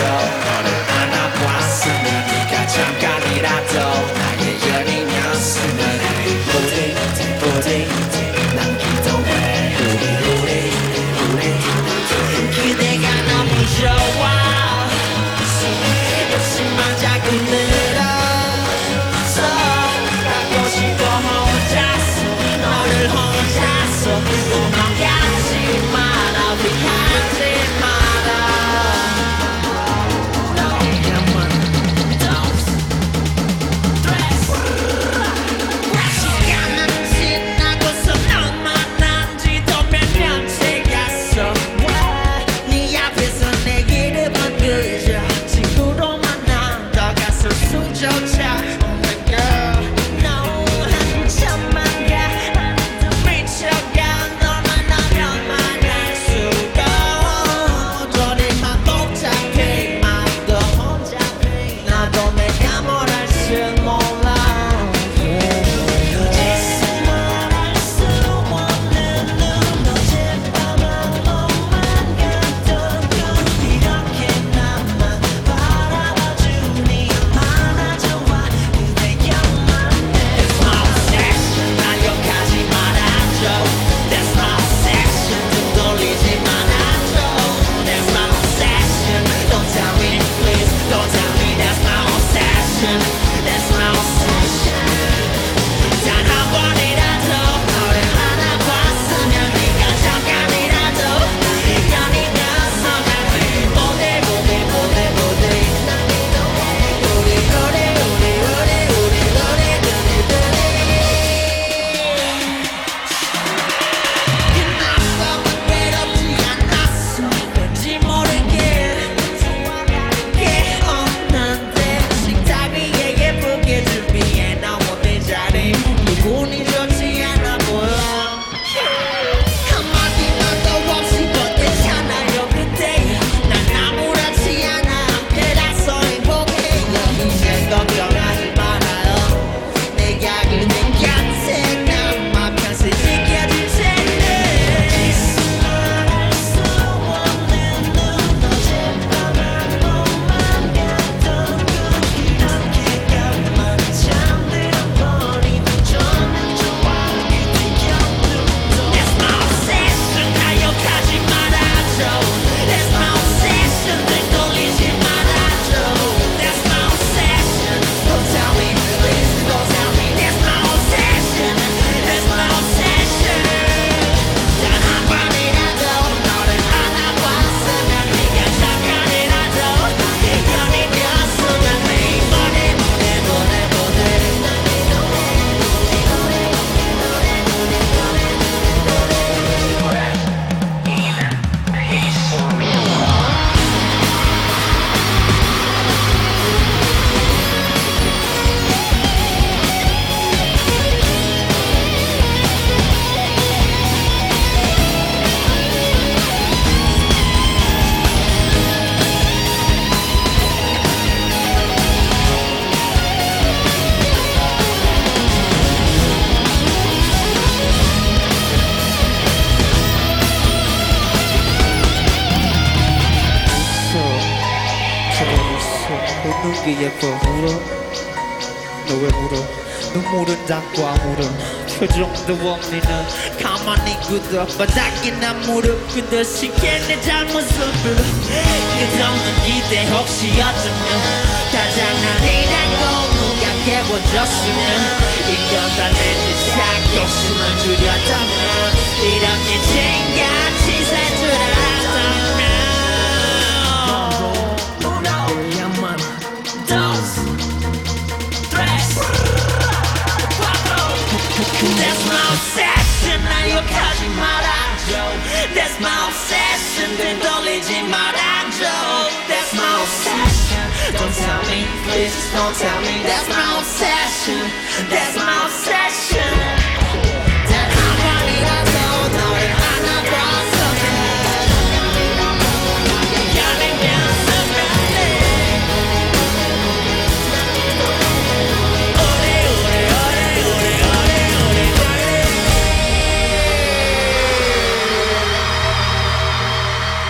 너를 안아봤으면 네가 잠깐이라도 나의 연인이었으면 부디 난 기도해 우리 그대가 너무 좋아 욕심만 자꾸 늘어서 가고 싶어 혼자서 너를 혼자서 도망가지 마라 위하지 마라 시간은 지나고서 널 만난 지도 몇 년째 갔어 네 앞에서 내 이름은 그저 친구로만 남아갔을 수조차 없는 girl No 한참만 가 미쳐가 널 만나면 만날 수가 저리만 복잡해 마음도 혼잡해 나도 내가 뭘 할지 몰라 거짓말 할수 없는 눈 어젯밤 너만 같던 건 이렇게 나만 바라봐주니 얼마나 좋아 그대여만 해 That's my obsession 날 욕하지 말아줘 That's my obsession 등 돌리지 말아줘 That's my obsession Don't tell me please Don't tell me that's my obsession That's my obsession 단 한 번이라도 너를 안아봤으면 네가 잠깐이라도 연인이었으면 끝났어 외롭지 않았어 왠지 모르게 깨어났는데 식탁 위에 예쁘게 준비해 놓은 내 자리 기분이 좋지 않아 보여 한마디만도 없이 버텼잖아요 그때 난 아무렇지 않아 함께라서 행복해요 이제 걱정하지 말아요 내가 그대 곁에 남아 평생 지켜줄 텐데 거짓말 할수 없는 눈 어젯밤 너만 같던 건 이렇게 가만 잠들어버리면 저는 좋아 그대 곁으로 That's my obsession 나 욕하지 말아줘 That's my obsession 등 돌리지 말아줘 That's my obsession Don't tell me please Don't tell me That's my obsession That's my obsession 단 한 번이라도 너를 안아봤으면 네가 잠깐이라도 연인이었으면 웃는 게 예뻐 울어 너 왜 울어 눈물은 닦고 아무런 표정도 없는 넌 가만히 굳어 바닥에 난 무릎 꿇어 쉽게 내 잘못을 불러 끝없는 기대 혹시 어쩌면 다 장난이라고 누가 깨워줬으면 이건 다 내 짓이야 욕심을 줄였다면 이렇게 죄인같이 살 줄 알았다면 That's my obsession 날 욕하지 말아줘 That's my obsession 등 돌리지 말아줘 That's my obsession Don't tell me please Don't tell me That's my obsession That's my obsession